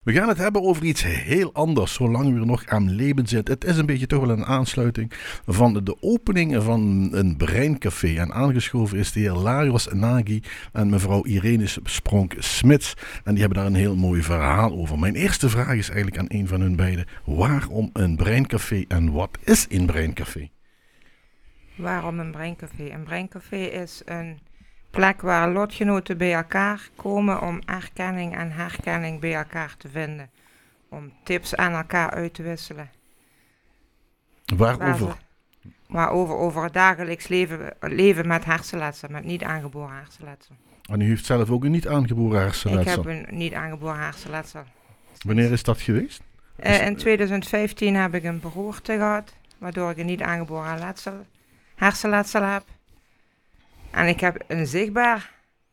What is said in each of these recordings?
We gaan het hebben over iets heel anders, zolang we er nog aan leven zit. Het is een beetje toch wel een aansluiting van de opening van een breincafé. En aangeschoven is de heer Lajos Nagy en mevrouw Irene Spronk-Smits. En die hebben daar een heel mooi verhaal over. Mijn eerste vraag is eigenlijk aan een van hun beiden. Waarom een breincafé en wat is een breincafé? Waarom een breincafé? Een breincafé is een plek waar lotgenoten bij elkaar komen om erkenning en herkenning bij elkaar te vinden. Om tips aan elkaar uit te wisselen. Waarover? Over het dagelijks leven met hersenletsel, met niet aangeboren hersenletsel. En u heeft zelf ook een niet aangeboren hersenletsel? Ik heb een niet aangeboren hersenletsel. Wanneer is dat geweest? In 2015 heb ik een beroerte gehad, waardoor ik een niet aangeboren hersenletsel heb. En ik heb een zichtbaar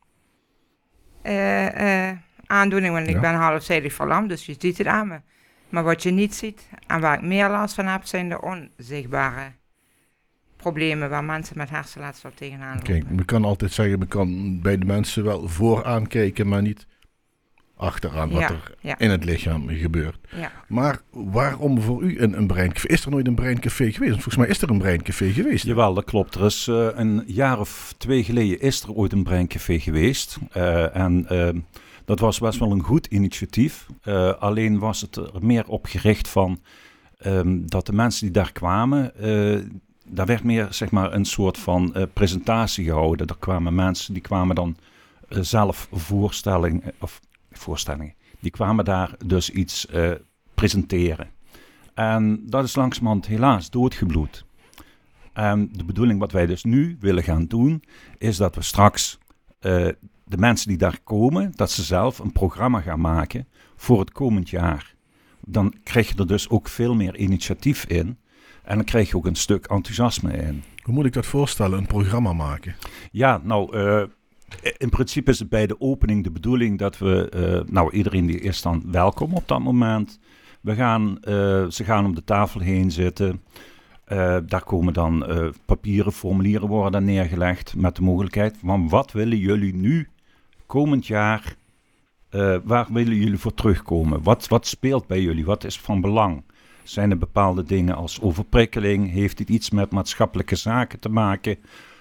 aandoening, want ik ben halfzijdig verlamd, dus je ziet het aan me. Maar wat je niet ziet en waar ik meer last van heb, zijn de onzichtbare problemen waar mensen met hersenletsel tegenaan lopen. Kijk, men kan altijd zeggen, men kan bij de mensen wel vooraan kijken, maar niet achteraan wat er in het lichaam gebeurt. Ja. Maar waarom voor u een breincafé? Is er nooit een breincafé geweest? Volgens mij is er een breincafé geweest. Jawel, dat klopt. Er is een jaar of 2 geleden is er ooit een breincafé geweest. Dat was best wel een goed initiatief. Alleen was het er meer op gericht van dat de mensen die daar kwamen, daar werd meer zeg maar een soort van presentatie gehouden. Er kwamen mensen die kwamen dan zelf voorstellingen. Die kwamen daar dus iets presenteren. En dat is langzamerhand helaas doodgebloed. En de bedoeling wat wij dus nu willen gaan doen, is dat we straks de mensen die daar komen, dat ze zelf een programma gaan maken voor het komend jaar. Dan krijg je er dus ook veel meer initiatief in. En dan krijg je ook een stuk enthousiasme in. Hoe moet ik dat voorstellen, een programma maken? Ja, nou, in principe is het bij de opening de bedoeling dat we, iedereen die is dan welkom op dat moment. Ze gaan om de tafel heen zitten. Daar komen dan papieren, formulieren worden dan neergelegd met de mogelijkheid van wat willen jullie nu komend jaar, waar willen jullie voor terugkomen? Wat speelt bij jullie? Wat is van belang? Zijn er bepaalde dingen als overprikkeling? Heeft het iets met maatschappelijke zaken te maken?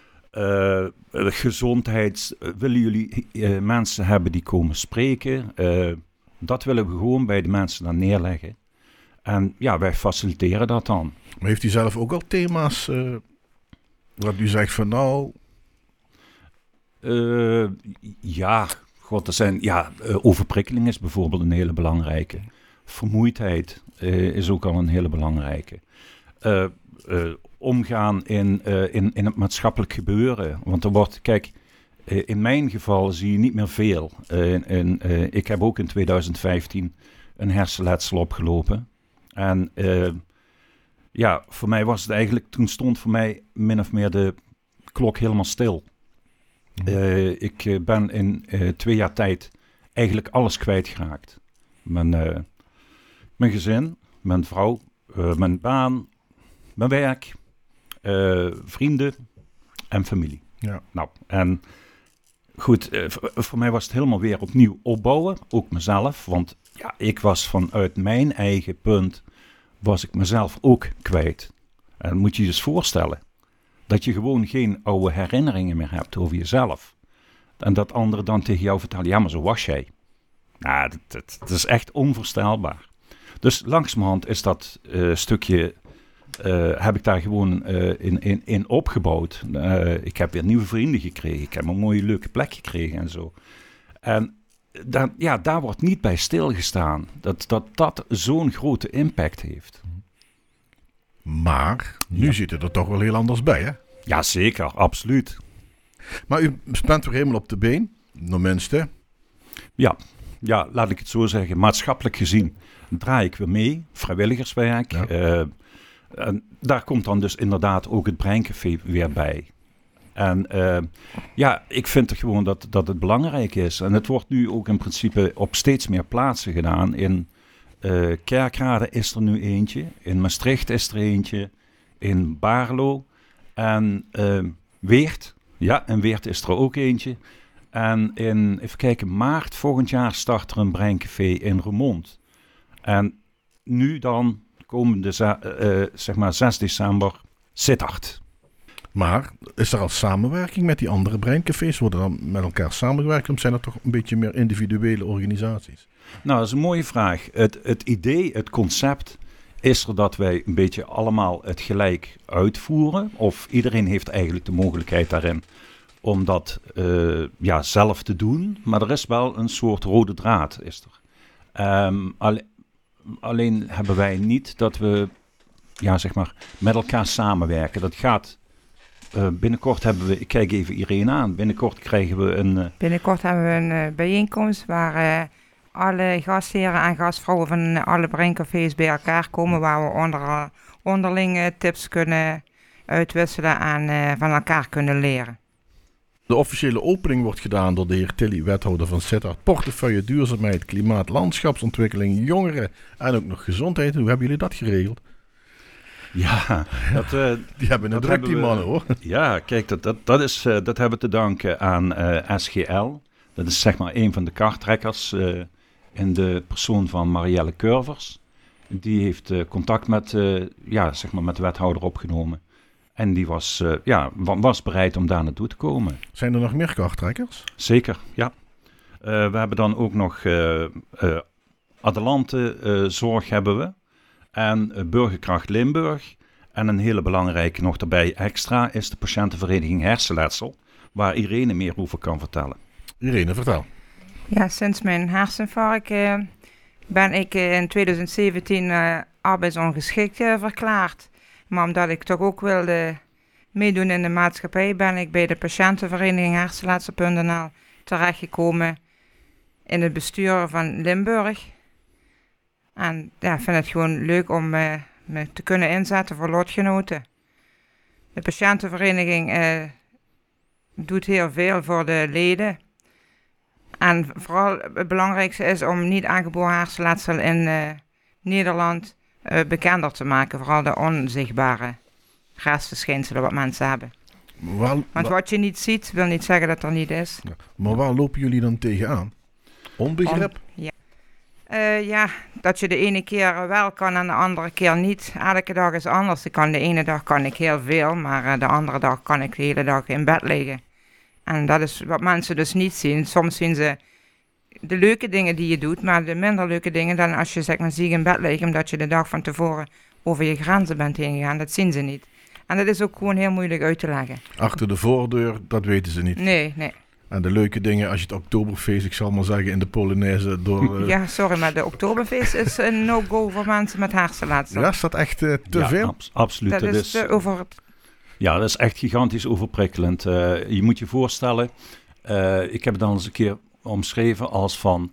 Gezondheid, willen jullie mensen hebben die komen spreken? Dat willen we gewoon bij de mensen dan neerleggen. En ja, wij faciliteren dat dan. Maar heeft u zelf ook al thema's wat u zegt van nou... overprikkeling is bijvoorbeeld een hele belangrijke. Vermoeidheid is ook al een hele belangrijke. Omgaan in het maatschappelijk gebeuren. Want er wordt, kijk, in mijn geval zie je niet meer veel. Ik heb ook in 2015 een hersenletsel opgelopen. En voor mij was het eigenlijk, toen stond voor mij min of meer de klok helemaal stil. Ik ben in 2 jaar tijd eigenlijk alles kwijtgeraakt. Mijn gezin, mijn vrouw, mijn baan, mijn werk, vrienden en familie. Ja. Nou, en goed, voor mij was het helemaal weer opnieuw opbouwen, ook mezelf. Want ja, ik was vanuit mijn eigen punt, was ik mezelf ook kwijt. En dan moet je je dus voorstellen dat je gewoon geen oude herinneringen meer hebt over jezelf. En dat anderen dan tegen jou vertellen, ja, maar zo was jij. Nou, dat is echt onvoorstelbaar. Dus langzamerhand is dat stukje, heb ik daar gewoon in opgebouwd. Ik heb weer nieuwe vrienden gekregen. Ik heb een mooie leuke plek gekregen en zo. En daar wordt niet bij stilgestaan. Dat zo'n grote impact heeft. Maar nu zit het er toch wel heel anders bij, hè? Ja, zeker. Absoluut. Maar u bent weer helemaal op de been, tenminste. Ja, laat ik het zo zeggen. Maatschappelijk gezien draai ik weer mee. Vrijwilligerswerk. Ja. En daar komt dan dus inderdaad ook het breincafé weer bij. En ik vind er gewoon dat het belangrijk is. En het wordt nu ook in principe op steeds meer plaatsen gedaan. In Kerkrade is er nu eentje. In Maastricht is er eentje. In Baarlo. En Weert. Ja, in Weert is er ook eentje. En in, even kijken, maart volgend jaar start er een breincafé in Roermond. En nu dan komende zeg maar 6 december Sittard. Maar is er al samenwerking met die andere breincafés? Worden dan met elkaar samengewerkt? Of zijn er toch een beetje meer individuele organisaties? Nou, dat is een mooie vraag. Het idee, het concept is er dat wij een beetje allemaal het gelijk uitvoeren. Of iedereen heeft eigenlijk de mogelijkheid daarin om dat zelf te doen. Maar er is wel een soort rode draad, is er. Alleen hebben wij niet dat we zeg maar met elkaar samenwerken. Dat gaat... binnenkort hebben we... Ik kijk even Irene aan. Binnenkort krijgen we een... Binnenkort hebben we een bijeenkomst waar alle gastheren en gastvrouwen van alle breincafés bij elkaar komen. Waar we onderling tips kunnen uitwisselen en van elkaar kunnen leren. De officiële opening wordt gedaan door de heer Tilly, wethouder van Sittard. Portefeuille duurzaamheid, klimaat, landschapsontwikkeling, jongeren en ook nog gezondheid. Hoe hebben jullie dat geregeld? Ja, die hebben een druk, die mannen, hoor. Ja, kijk, dat hebben we te danken aan SGL. Dat is zeg maar een van de karttrekkers in de persoon van Marielle Curvers. Die heeft contact met de wethouder opgenomen. En die was bereid om daar naartoe te komen. Zijn er nog meer karttrekkers? Zeker, ja. We hebben dan ook nog Adelante Zorg hebben we. En Burgerkracht Limburg. En een hele belangrijke nog erbij extra is de patiëntenvereniging Hersenletsel. Waar Irene meer over kan vertellen. Irene, vertel. Ja, sinds mijn herseninfarct ben ik in 2017 arbeidsongeschikt verklaard. Maar omdat ik toch ook wilde meedoen in de maatschappij, ben ik bij de patiëntenvereniging Hersenletsel.nl terechtgekomen in het bestuur van Limburg. En ja, ik vind het gewoon leuk om me te kunnen inzetten voor lotgenoten. De patiëntenvereniging doet heel veel voor de leden. En vooral het belangrijkste is om niet aangeboren hersenletsel in Nederland bekender te maken. Vooral de onzichtbare restverschijnselen wat mensen hebben. Want wat je niet ziet, wil niet zeggen dat er niet is. Ja, maar waar lopen jullie dan tegenaan? Onbegrip? Ja, dat je de ene keer wel kan en de andere keer niet. Elke dag is anders. De ene dag kan ik heel veel, maar de andere dag kan ik de hele dag in bed liggen. En dat is wat mensen dus niet zien. Soms zien ze de leuke dingen die je doet, maar de minder leuke dingen dan als je zeg maar ziek in bed ligt, omdat je de dag van tevoren over je grenzen bent heen gegaan. Dat zien ze niet. En dat is ook gewoon heel moeilijk uit te leggen. Achter de voordeur, dat weten ze niet. Nee. En de leuke dingen, als je het Oktoberfeest, ik zal maar zeggen, in de Polonaise door... Ja, sorry, maar de Oktoberfeest is een no-go voor mensen met hersenletsel. Ja, is dat echt te veel? Absoluut. Dat is te over... Ja, dat is echt gigantisch overprikkelend. Je moet je voorstellen, ik heb het al eens een keer omschreven als van...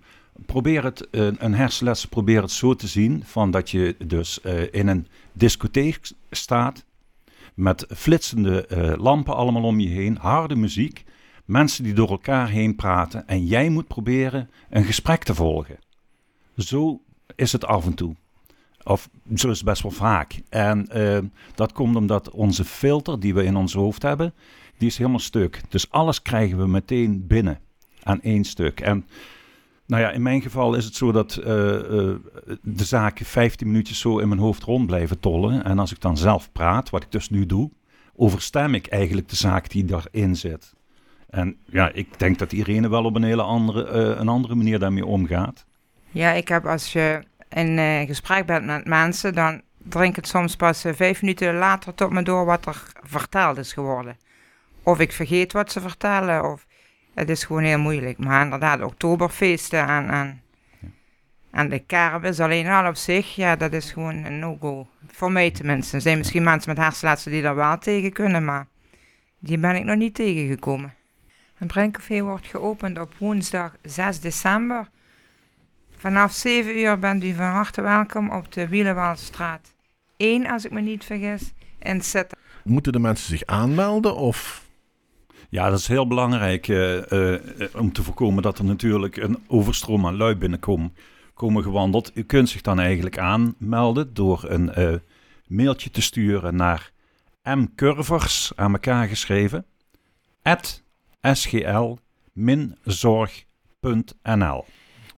een hersenletsel, probeer het zo te zien, van dat je dus in een discotheek staat... met flitsende lampen allemaal om je heen, harde muziek... Mensen die door elkaar heen praten en jij moet proberen een gesprek te volgen. Zo is het af en toe. Of zo is het best wel vaak. En dat komt omdat onze filter die we in ons hoofd hebben, die is helemaal stuk. Dus alles krijgen we meteen binnen aan één stuk. En nou ja, in mijn geval is het zo dat de zaken 15 minuutjes zo in mijn hoofd rond blijven tollen. En als ik dan zelf praat, wat ik dus nu doe, overstem ik eigenlijk de zaak die daarin zit. En ja, ik denk dat Irene wel op een andere manier daarmee omgaat. Ja, ik heb als je in gesprek bent met mensen, dan drink ik soms pas 5 minuten later tot me door wat er verteld is geworden. Of ik vergeet wat ze vertellen, of het is gewoon heel moeilijk. Maar inderdaad, oktoberfeesten en de kermis alleen al op zich, ja, dat is gewoon een no-go. Voor mij tenminste. Er zijn misschien mensen met hersenletsel die daar wel tegen kunnen, maar die ben ik nog niet tegengekomen. Een breincafé wordt geopend op woensdag 6 december. Vanaf 7 uur bent u van harte welkom op de Wielenwalstraat 1, als ik me niet vergis, in Sittard. Moeten de mensen zich aanmelden of... Ja, dat is heel belangrijk om te voorkomen dat er natuurlijk een overstroom aan lui binnenkomen gewandeld. U kunt zich dan eigenlijk aanmelden door een mailtje te sturen naar mcurvers, aan elkaar geschreven, @sgl-zorg.nl.